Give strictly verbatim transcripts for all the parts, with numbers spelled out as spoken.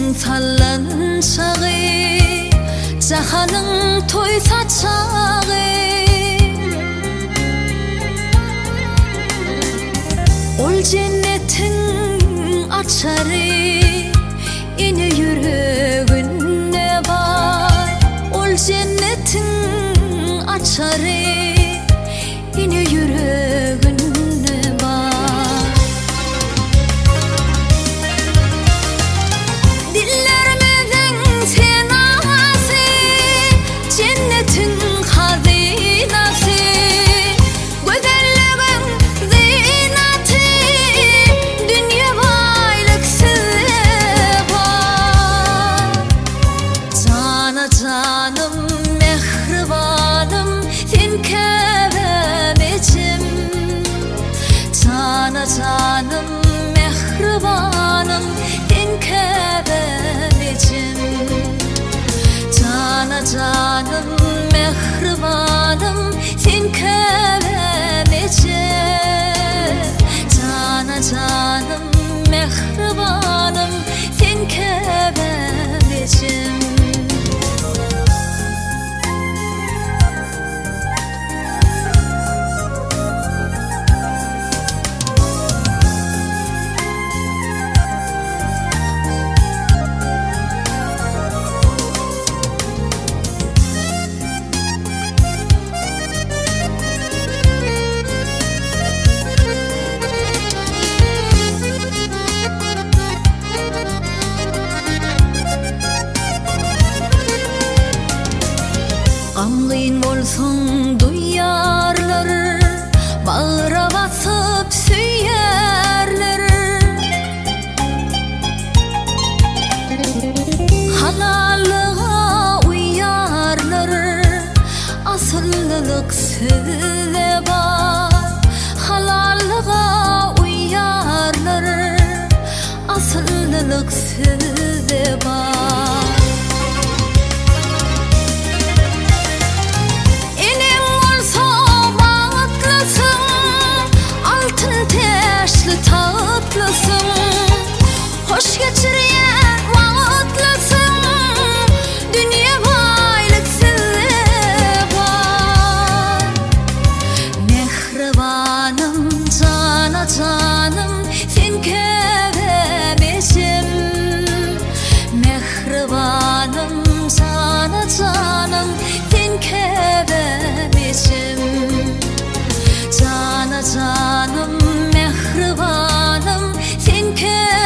sallançağı, cahanın toysa çağı. Ol cennetin açarı, ine yüreğinde var. Ol cennetin açarı, ine yüreğinde var. Dillerimizin senası, cennetin hazinası. Güzelliğin zinatı, dünya baylıksız var. Cana canım, mehribanım, sen kevemecim. Cana canım, mehribanım, sen kevemecim. Cana canım, mehribanım, sen kevemecim. Cana canım, mehribanım, sen kevemecim. Gamlıyın olsun duyarlar, bağıra basıp süyerler. Halallığa uyarlar, asıllılık sizde var. Halallığa uyarlar, asıllılık sizde var. Tatlısın, hoş geçiriyen vakitlısın. Dünya baylıksız var. Mehribanım, cana canım, sen kevemecim. Mehribanım, cana canım, sen kevemecim. Cana canım, mehribanım, sen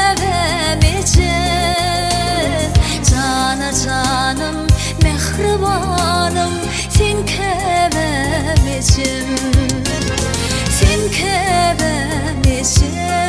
kevemecim. Cana canım, mehribanım, sen kevemecim. Sen kevemecim.